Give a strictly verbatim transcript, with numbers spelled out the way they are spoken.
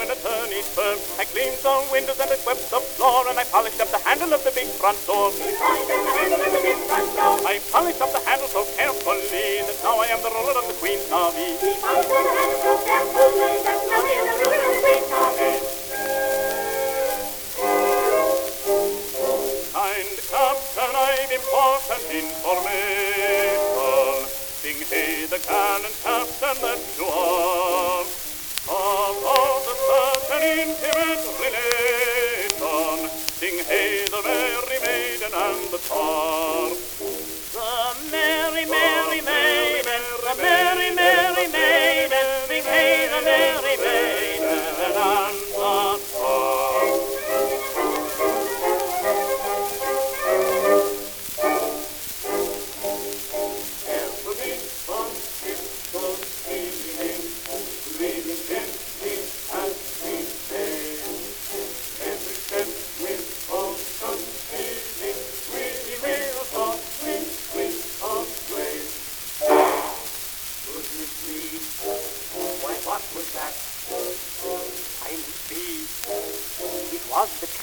when I turn each turn. I cleaned the windows and I swept the floor, and I polished up the handle of the big front door. I polished up the handle so carefully that now I am the ruler of the Queen Navy. Kind Captain, I've important information. Sing hey, the gallant captain that you are, about a certain intimate relation. Sing hey, the merry maiden and the tar. The merry, merry maiden, the merry, merry maiden. Sing hey, the merry maiden and the tar. Why, what was that? I see. It was the